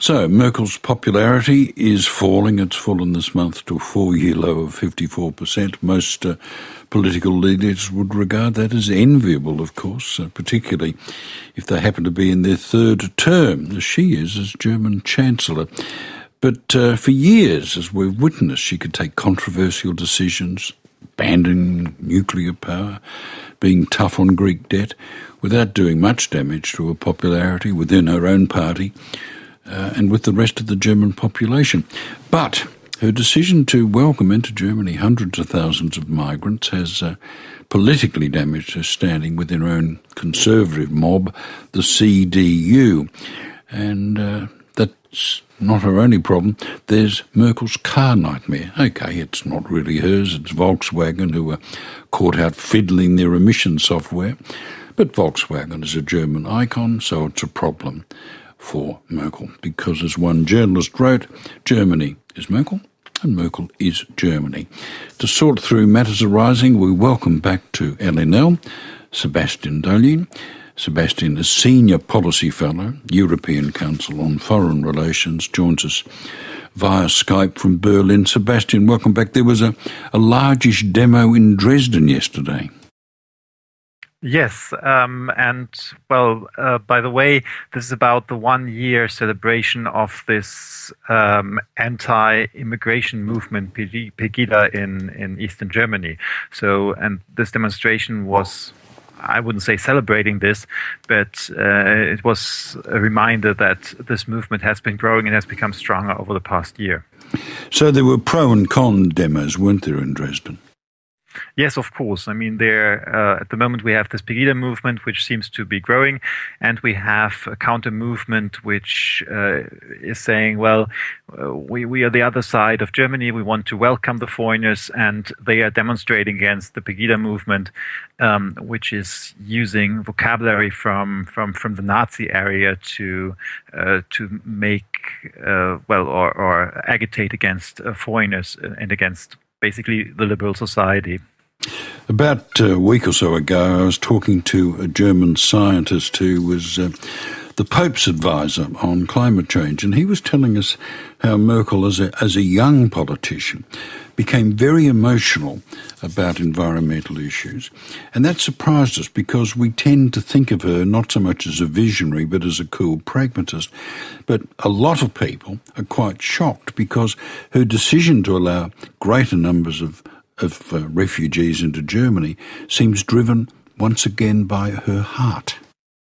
So Merkel's popularity is falling. It's fallen this month to a 4-year low of 54%. Most political leaders would regard that as enviable, of course, particularly if they happen to be in their third term, as she is as German Chancellor. But for years, as we've witnessed, she could take controversial decisions, abandoning nuclear power, being tough on Greek debt, without doing much damage to her popularity within her own party and with the rest of the German population. But her decision to welcome into Germany hundreds of thousands of migrants has politically damaged her standing within her own conservative mob, the CDU. And that's not her only problem. There's Merkel's car nightmare. OK, it's not really hers, it's Volkswagen, who were caught out fiddling their emission software. But Volkswagen is a German icon, so it's a problem for Merkel, because as one journalist wrote, Germany is Merkel and Merkel is Germany. To sort through matters arising, we welcome back to LNL Sebastian Dolin. Sebastian is Senior Policy Fellow, European Council on Foreign Relations, joins us via Skype from Berlin. Sebastian, welcome back. There was a largish demo in Dresden yesterday. Yes, by the way, this is about the 1-year celebration of this anti-immigration movement, Pegida, in Eastern Germany. So, and this demonstration was, I wouldn't say celebrating this, but it was a reminder that this movement has been growing and has become stronger over the past year. So there were pro and con demos, weren't there, in Dresden? Yes, of course. I mean, at the moment we have this Pegida movement, which seems to be growing, and we have a counter movement which is saying, well, we are the other side of Germany. We want to welcome the foreigners, and they are demonstrating against the Pegida movement, which is using vocabulary from the Nazi area to make or agitate against foreigners and against basically the liberal society. About a week or so ago, I was talking to a German scientist who was the Pope's advisor on climate change, and he was telling us how Merkel, as a young politician, became very emotional about environmental issues. And that surprised us because we tend to think of her not so much as a visionary but as a cool pragmatist. But a lot of people are quite shocked because her decision to allow greater numbers of refugees into Germany seems driven once again by her heart.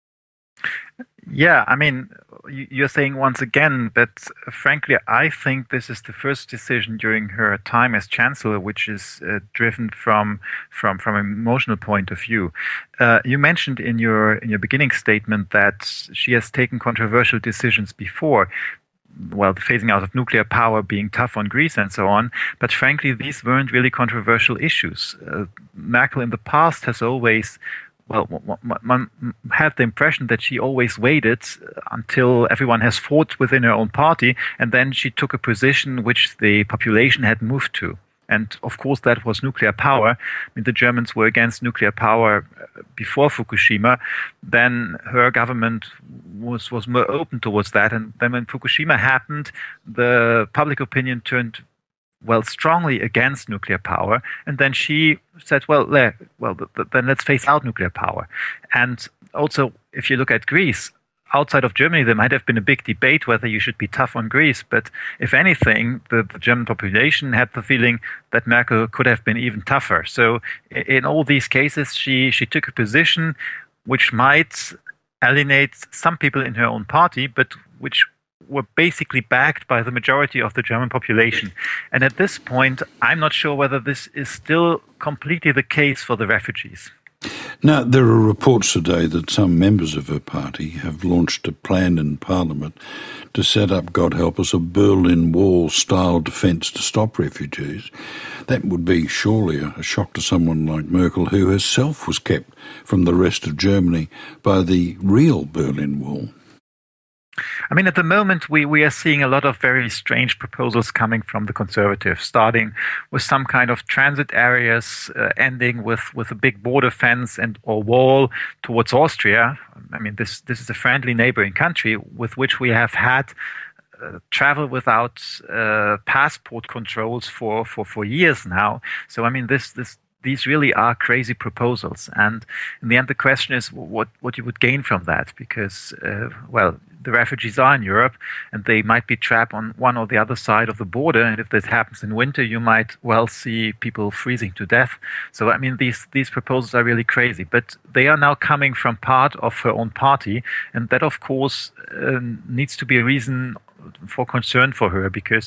Yeah, I mean, you're saying once again, but frankly, I think this is the first decision during her time as chancellor, which is driven from an emotional point of view. You mentioned in your beginning statement that she has taken controversial decisions before. Well, the phasing out of nuclear power, being tough on Greece and so on. But frankly, these weren't really controversial issues. Merkel in the past has always, one had the impression that she always waited until everyone has fought within her own party, and then she took a position which the population had moved to. And of course, that was nuclear power. I mean, the Germans were against nuclear power before Fukushima. Then her government was more open towards that. And then when Fukushima happened, the public opinion turned, strongly against nuclear power. And then she said, then let's phase out nuclear power. And also, if you look at Greece, outside of Germany, there might have been a big debate whether you should be tough on Greece. But if anything, the German population had the feeling that Merkel could have been even tougher. So in all these cases, she took a position which might alienate some people in her own party, but which were basically backed by the majority of the German population. And at this point, I'm not sure whether this is still completely the case for the refugees. Now, there are reports today that some members of her party have launched a plan in Parliament to set up, God help us, a Berlin Wall-style defence to stop refugees. That would be surely a shock to someone like Merkel, who herself was kept from the rest of Germany by the real Berlin Wall. I mean, at the moment, we are seeing a lot of very strange proposals coming from the Conservatives, starting with some kind of transit areas, ending with a big border fence or wall towards Austria. I mean, this is a friendly neighboring country with which we have had travel without passport controls for years now. So I mean, these really are crazy proposals. And in the end, the question is what you would gain from that, because well, the refugees are in Europe and they might be trapped on one or the other side of the border. And if this happens in winter, you might well see people freezing to death. So, I mean, these proposals are really crazy, but they are now coming from part of her own party. And that, of course, needs to be a reason for concern for her, because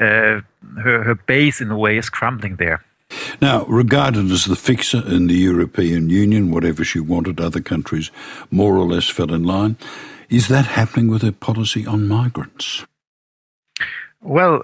her base, in a way, is crumbling there. Now, regarded as the fixer in the European Union, whatever she wanted, other countries more or less fell in line. Is that happening with her policy on migrants? Well,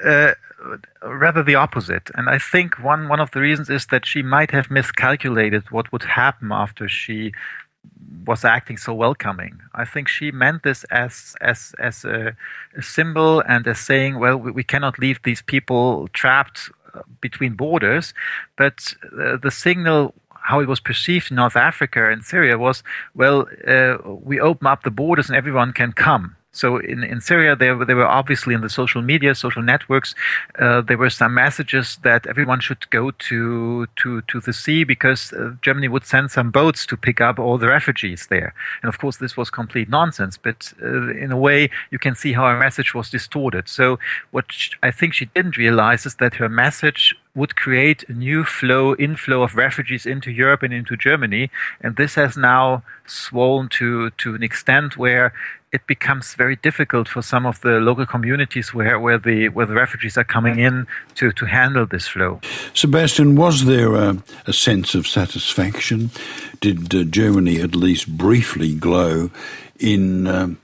rather the opposite. And I think one of the reasons is that she might have miscalculated what would happen after she was acting so welcoming. I think she meant this as a symbol and as saying, well, we cannot leave these people trapped between borders, but the signal, how it was perceived in North Africa and Syria, was, well, we open up the borders and everyone can come. So in Syria, they were obviously in the social media, social networks. There were some messages that everyone should go to the sea because Germany would send some boats to pick up all the refugees there. And of course, this was complete nonsense. But in a way, you can see how her message was distorted. So what I think she didn't realize is that her message would create a new inflow of refugees into Europe and into Germany. And this has now swollen to an extent where it becomes very difficult for some of the local communities where the refugees are coming in to handle this flow. Sebastian, was there a sense of satisfaction? Did Germany at least briefly glow in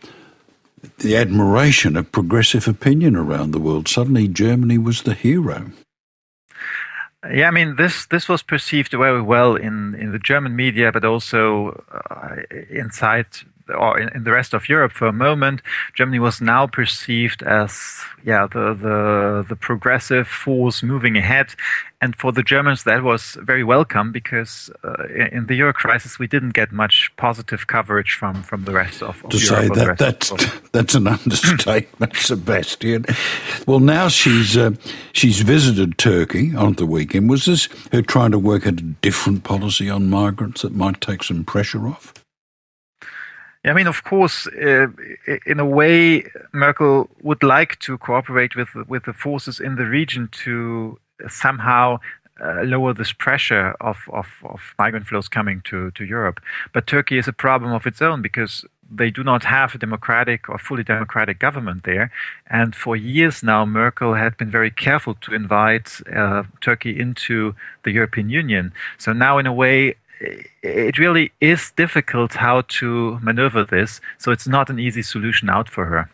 the admiration of progressive opinion around the world? Suddenly Germany was the hero. Yeah, I mean, this was perceived very well in the German media, but also inside or in the rest of Europe for a moment. Germany was now perceived as the progressive force moving ahead. And for the Germans, that was very welcome, because in the Euro crisis, we didn't get much positive coverage from the rest of to Europe. To say that's an understatement, Sebastian. Well, now she's visited Turkey on the weekend. Was this her trying to work out a different policy on migrants that might take some pressure off? I mean, of course, in a way, Merkel would like to cooperate with the forces in the region to somehow lower this pressure of migrant flows coming to Europe. But Turkey is a problem of its own, because they do not have a democratic or fully democratic government there. And for years now, Merkel had been very careful to invite Turkey into the European Union. So now, in a way, it really is difficult how to maneuver this. So it's not an easy solution out for her.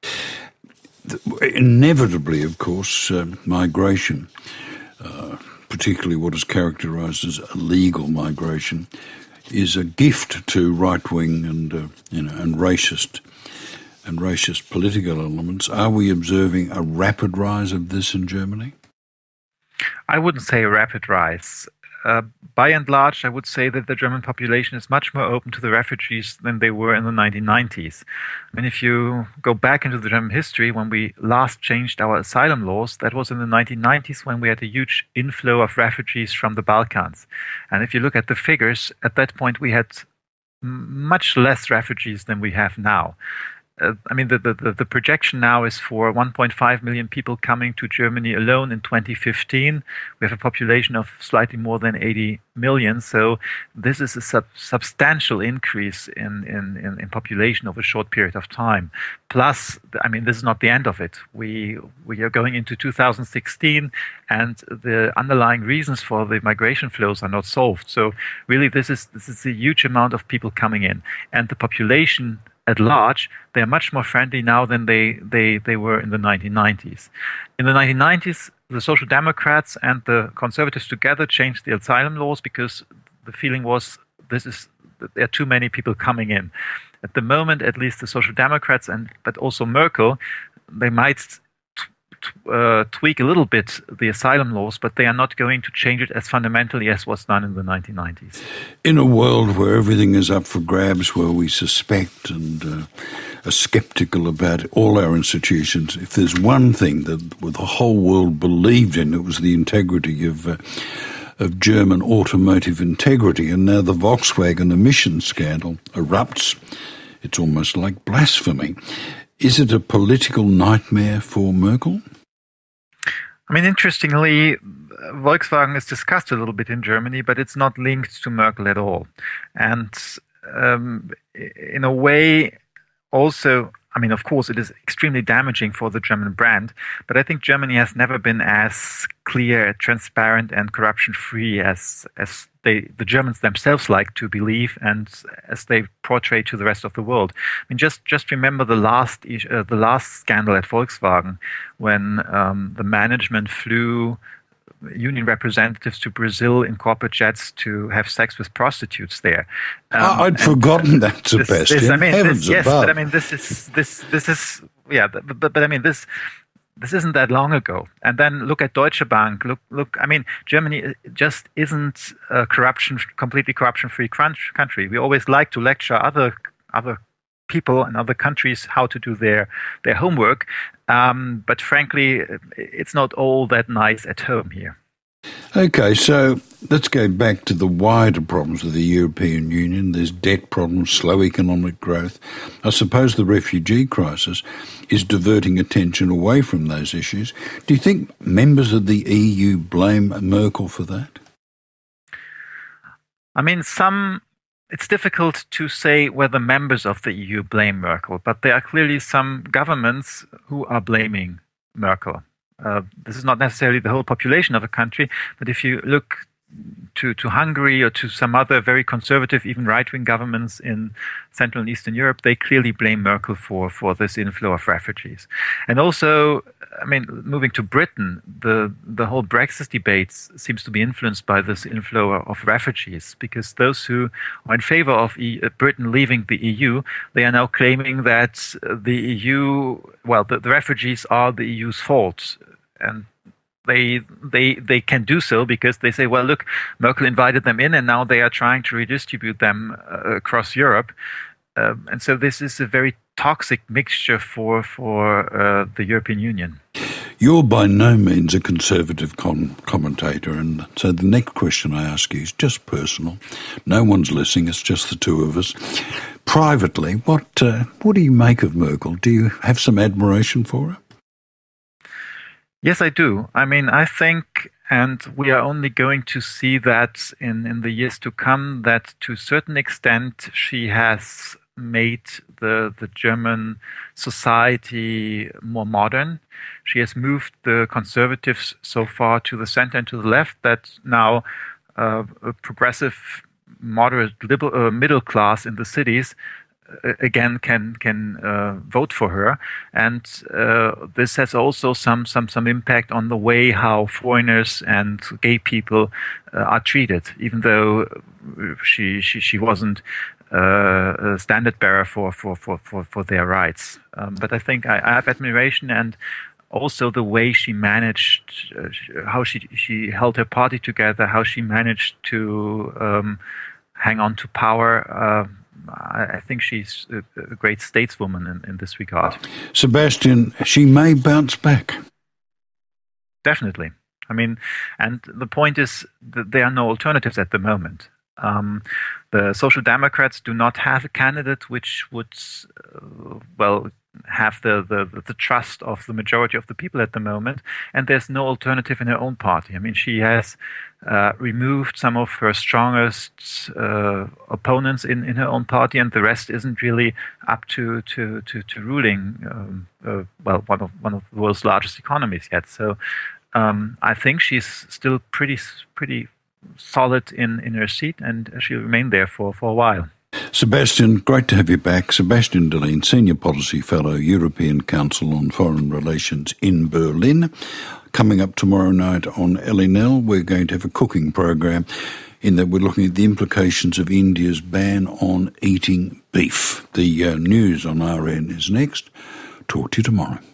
Inevitably, of course, migration, particularly what is characterized as illegal migration, is a gift to right-wing and racist political elements. Are we observing a rapid rise of this in Germany? I wouldn't say a rapid rise. By and large, I would say that the German population is much more open to the refugees than they were in the 1990s. I mean, if you go back into the German history, when we last changed our asylum laws, that was in the 1990s, when we had a huge inflow of refugees from the Balkans. And if you look at the figures, at that point we had much less refugees than we have now. I mean, the projection now is for 1.5 million people coming to Germany alone in 2015. We have a population of slightly more than 80 million. So this is a substantial increase in population over a short period of time. Plus, I mean, this is not the end of it. We are going into 2016, and the underlying reasons for the migration flows are not solved. So really, this is a huge amount of people coming in, and the population at large, they are much more friendly now than they were in the 1990s. In the 1990s, the Social Democrats and the Conservatives together changed the asylum laws because the feeling was there are too many people coming in. At the moment, at least the Social Democrats but also Merkel, they might tweak a little bit the asylum laws, but they are not going to change it as fundamentally as was done in the 1990s. In a world where everything is up for grabs, where we suspect and are sceptical about all our institutions, if there's one thing that the whole world believed in, it was the integrity of German automotive integrity. And now the Volkswagen emissions scandal erupts. It's almost like blasphemy. Is it a political nightmare for Merkel? I mean, interestingly, Volkswagen is discussed a little bit in Germany, but it's not linked to Merkel at all. And in a way, also, I mean, of course, it is extremely damaging for the German brand, but I think Germany has never been as clear, transparent, and corruption-free as the Germans themselves like to believe, and as they portray to the rest of the world. I mean, just remember the last scandal at Volkswagen, when the management flew union representatives to Brazil in corporate jets to have sex with prostitutes there. I'd forgotten that, Sebastian. But I mean, this is yeah. But I mean, this isn't that long ago. And then look at Deutsche Bank. Look. I mean, Germany just isn't a completely corruption-free country. We always like to lecture other people in other countries how to do their homework. But frankly, it's not all that nice at home here. Okay, so let's go back to the wider problems of the European Union. There's debt problems, slow economic growth. I suppose the refugee crisis is diverting attention away from those issues. Do you think members of the EU blame Merkel for that? I mean, it's difficult to say whether members of the EU blame Merkel, but there are clearly some governments who are blaming Merkel. This is not necessarily the whole population of a country, but if you look to Hungary or to some other very conservative, even right-wing governments in Central and Eastern Europe, they clearly blame Merkel for this inflow of refugees. And also, I mean, moving to Britain, the whole Brexit debate seems to be influenced by this inflow of refugees, because those who are in favor of Britain leaving the EU, they are now claiming that the EU, well, the refugees are the EU's fault. And they can do so because they say, well, look, Merkel invited them in and now they are trying to redistribute them across Europe. And so this is a very toxic mixture for the European Union. You're by no means a conservative commentator, and so the next question I ask you is just personal. No one's listening, it's just the two of us. Privately, what do you make of Merkel? Do you have some admiration for her? Yes, I do. I mean, I think, and we are only going to see that in the years to come, that to a certain extent she has made the German society more modern. She has moved the conservatives so far to the center and to the left that now a progressive, moderate, liberal, middle class in the cities again can vote for her, and this has also some impact on the way how foreigners and gay people are treated, even though she wasn't a standard bearer for their rights. But I think I have admiration, and also the way she managed, how she held her party together, how she managed to hang on to power. I think she's a great stateswoman in this regard. Sebastian, she may bounce back. Definitely. I mean, and the point is that there are no alternatives at the moment. The Social Democrats do not have a candidate which would, have the trust of the majority of the people at the moment, and there's no alternative in her own party. I mean, she has removed some of her strongest opponents in her own party, and the rest isn't really up to ruling one of the world's largest economies yet. So I think she's still pretty solid in her seat, and she'll remain there for a while. Sebastian, great to have you back. Sebastian Dellien, Senior Policy Fellow, European Council on Foreign Relations in Berlin. Coming up tomorrow night on LNL, we're going to have a cooking program in that we're looking at the implications of India's ban on eating beef. The news on RN is next. Talk to you tomorrow.